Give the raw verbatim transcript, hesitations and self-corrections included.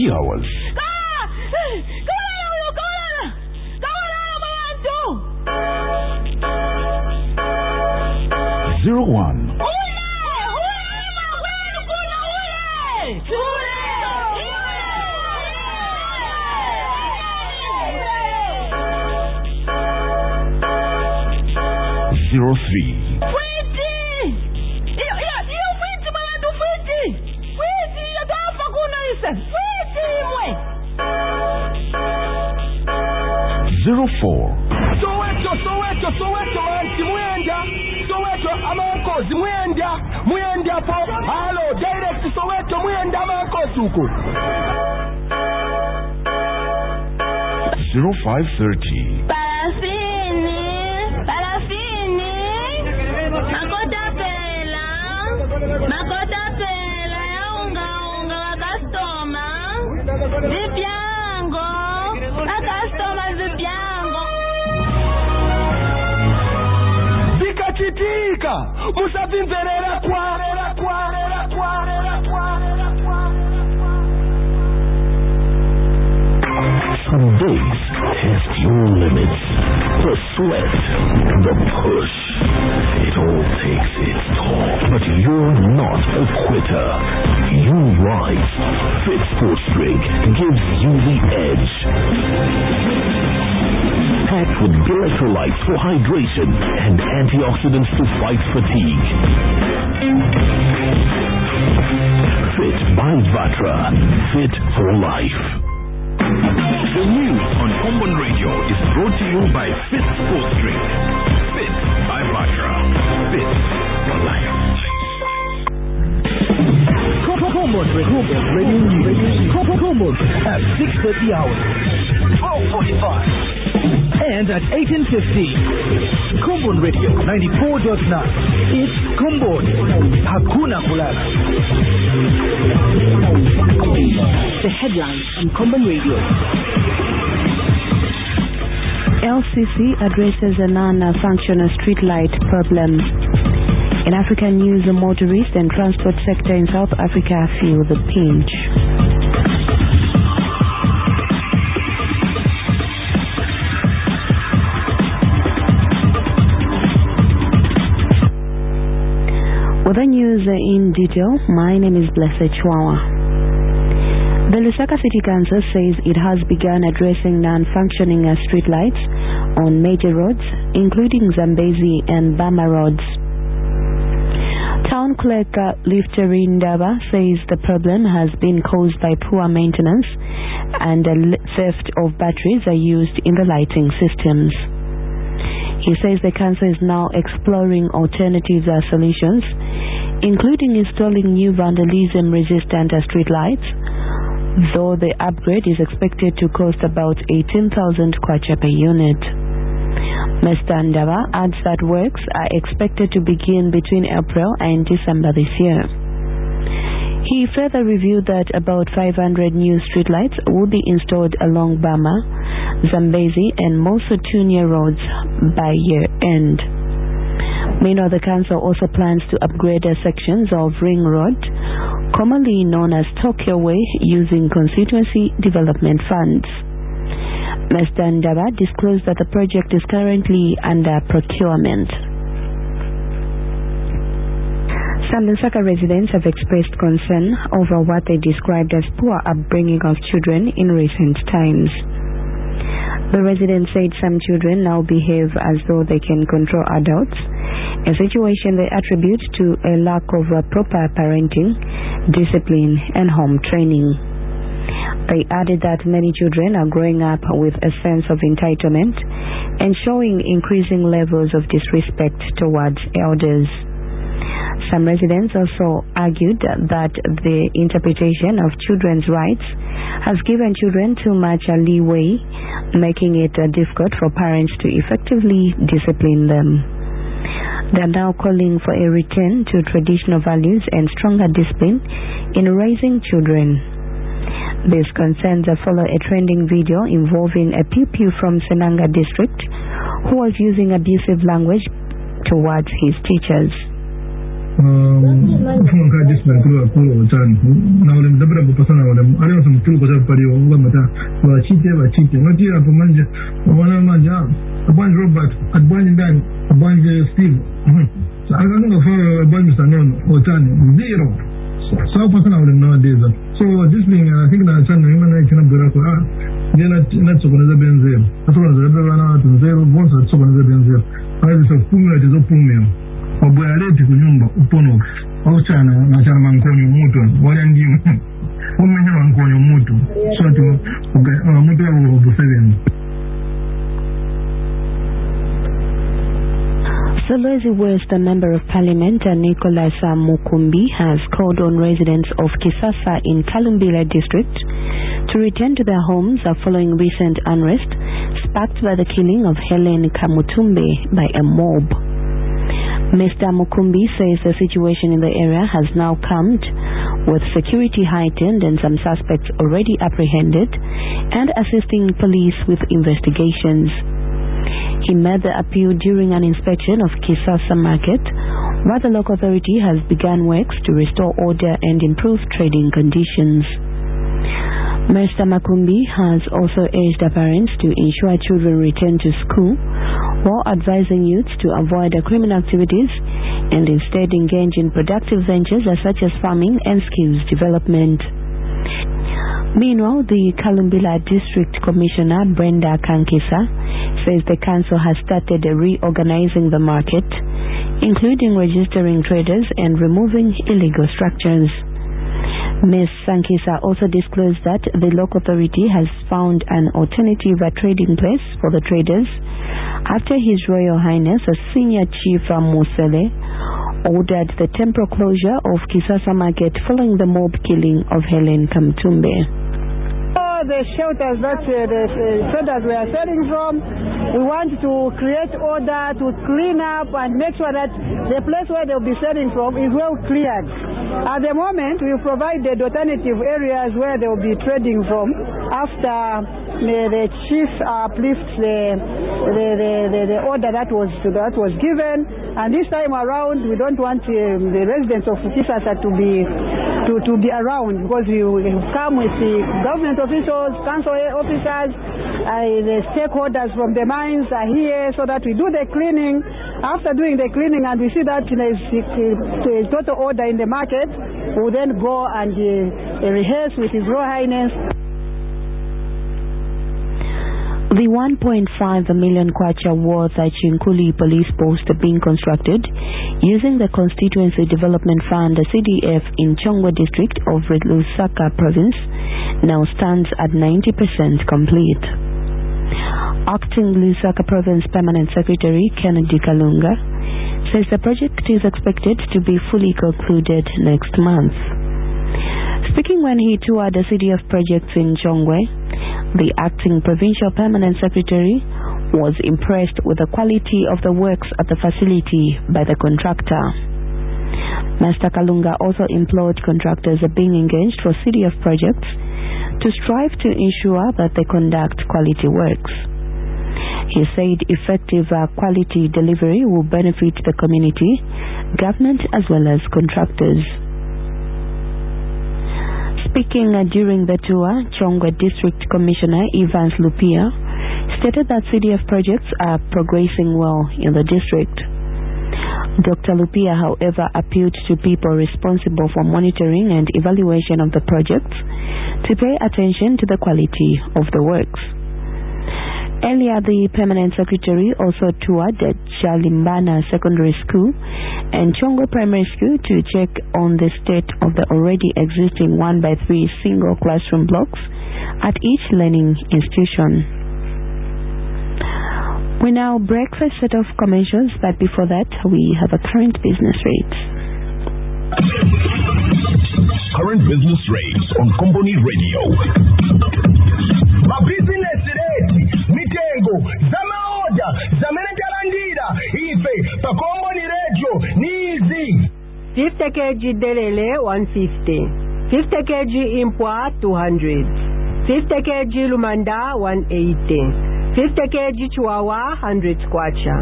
thirty hours. Zero one. Zero three. Zero four. Soweto, Soweto, Soweto, anti Mwenda. Soweto, Amanko, Mwenda. Mwenda po. Hello, direct to Soweto, Mwenda, Amanko, Suku. Zero five thirty. Parafini, Parafini. Makota pela, Makota pela, unga unga wakastoma. Zipiango, wakastoma zipiango. Zikachitika, musavimverera kwa, kwa, kwa, kwa. Some days test your limits. The sweat, the push, it all takes its toll. But you're not a quitter. You rise. Fit Sports Drink gives you the edge. Packed with electrolytes for hydration and antioxidants to fight fatigue. Fit by Vatra. Fit for life. The news on Common Radio is brought to you by Fit Sports Drink. Fit by Vatra. Fit for life. Common Radio News. Common at six thirty hours, twelve forty-five, and at eighteen fifty. Common Radio ninety-four point nine. It's Common. Hakuna Kulala. The headlines on Common Radio. L C C addresses a non-functional streetlight problem. In African news, the motorist and transport sector in South Africa feel the pinch. With the news in detail, my name is Blessed Chwawa. The Lusaka City Council says it has begun addressing non-functioning streetlights on major roads, including Zambezi and Bama roads. Town Clerk uh, Lifteri Ndaba says the problem has been caused by poor maintenance and the theft of batteries are used in the lighting systems. He says the council is now exploring alternative uh, solutions, including installing new vandalism-resistant uh, streetlights, though the upgrade is expected to cost about eighteen thousand kwacha per unit. Mister Ndaba adds that works are expected to begin between April and December this year. He further revealed that about five hundred new streetlights will be installed along Bama, Zambezi and Mosotunya roads by year end. Meanwhile, the council also plans to upgrade the sections of Ring Road, commonly known as Tokyo Way, using constituency development funds. Mister Ndaba disclosed that the project is currently under procurement. Some Lusaka residents have expressed concern over what they described as poor upbringing of children in recent times. The residents said some children now behave as though they can control adults, a situation they attribute to a lack of uh, proper parenting, discipline, and home training. They added that many children are growing up with a sense of entitlement and showing increasing levels of disrespect towards elders. Some residents also argued that the interpretation of children's rights has given children too much leeway, making it difficult for parents to effectively discipline them. They are now calling for a return to traditional values and stronger discipline in raising children. These concerns follow a trending video involving a pupil from Senanga district who was using abusive language towards his teachers. From Kadis Macro, now in the Bravo Pasana, I know some two was a Pario, or Chite, or Chite, not here for Manja, one of Manja, a bunch of Robert, a bunch of Dan, a bunch of Steve. So I don't know for a bunch of Sanon or Tan, zero. So Pasana would know this. So this being, I think that San Human Nation of Buraka, they're not so going to be there. As well as everyone out and zero, once at so going to be there. I was a Puma, it is a Puma. Obuareti kunyumba upono ochana na chana mankonyo mutu wayangi umenya mankonyo mutu so to mutu wa obuseven. Solwezi West, the Member of Parliament, Nicholas Mukumbi, has called on residents of Kisasa in Kalumbila district to return to their homes following recent unrest sparked by the killing of Helen Kamutumbe by a mob. Mister Mukumbi says the situation in the area has now calmed, with security heightened and some suspects already apprehended and assisting police with investigations. He made the appeal during an inspection of Kisasa Market, where the local authority has begun works to restore order and improve trading conditions. Mister Mukumbi has also urged the parents to ensure children return to school, while advising youths to avoid criminal activities and instead engage in productive ventures such as farming and skills development. Meanwhile, the Kalumbila District Commissioner, Brenda Kankisa, says the council has started reorganizing the market, including registering traders and removing illegal structures. Miz Sankisa also disclosed that the local authority has found an alternative trading place for the traders after His Royal Highness, a Senior Chief Musele, ordered the temporary closure of Kisasa Market following the mob killing of Helen Kamtumbe. The shelters that uh, the uh, traders were selling from, we want to create order, to clean up and make sure that the place where they'll be selling from is well cleared. At the moment, we provide the alternative areas where they'll be trading from after the, the chief uplifts the, the, the, the, the order that was that was given. And this time around, we don't want um, the residents of Kisasa to be to, to be around, because we, we come with the government officials, council officers, uh, the stakeholders from the mines are here so that we do the cleaning. After doing the cleaning and we see that there is uh, total order in the market, we'll then go and uh, rehearse with His Royal Highness. The one point five million kwacha worth Chinkuli police post being constructed using the Constituency Development Fund, the C D F, in Chongwe district of Lusaka province now stands at ninety percent complete. Acting Lusaka Province Permanent Secretary Kennedy Kalunga says the project is expected to be fully concluded next month. Speaking when he toured the C D F projects in Chongwe, the acting provincial permanent secretary was impressed with the quality of the works at the facility by the contractor. Mister Kalunga also implored contractors being engaged for C D F projects to strive to ensure that they conduct quality works. He said effective uh, quality delivery will benefit the community, government as well as contractors. Speaking uh, during the tour, Chongwe District Commissioner Evans Lupia stated that C D F projects are progressing well in the district. Doctor Lupia, however, appealed to people responsible for monitoring and evaluation of the projects to pay attention to the quality of the works. Earlier, the Permanent Secretary also toured the Chalimbana Secondary School and Chongwe Primary School to check on the state of the already existing one by three single classroom blocks at each learning institution. We now break for a set of commercials, but before that, we have a current business rates. Current business rates on Company Radio. My business rate, mitengo, zama order, zamene kalandira, ife, pa Company Radio, nizi. fifty kilograms delele one fifty, fifty kilograms impwa two hundred, fifty kilograms lumanda one eighty, fifty kilograms chihuahua one hundred kwacha.